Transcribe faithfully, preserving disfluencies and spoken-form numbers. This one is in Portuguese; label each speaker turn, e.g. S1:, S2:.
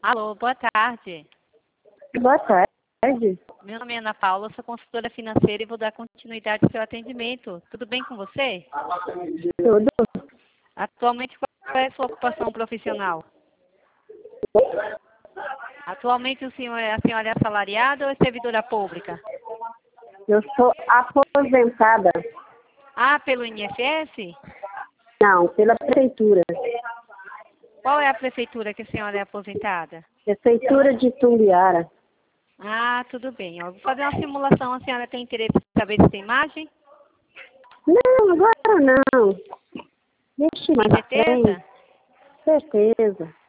S1: Alô, boa tarde.
S2: Boa tarde.
S1: Meu nome é Ana Paula, sou consultora financeira e vou dar continuidade ao seu atendimento. Tudo bem com você?
S2: Tudo.
S1: Atualmente, qual é a sua ocupação profissional? Atualmente, o senhor, a senhora é assalariada ou é servidora pública?
S2: Eu sou aposentada.
S1: Ah, pelo I N S S?
S2: Não, pela prefeitura.
S1: Qual é a prefeitura que a senhora é aposentada?
S2: Prefeitura de Tumbiara.
S1: Ah, tudo bem. Eu vou fazer uma simulação. A senhora tem interesse em saber se tem imagem?
S2: Não, agora não. Deixa
S1: Tem
S2: mais
S1: certeza?
S2: frente. Certeza.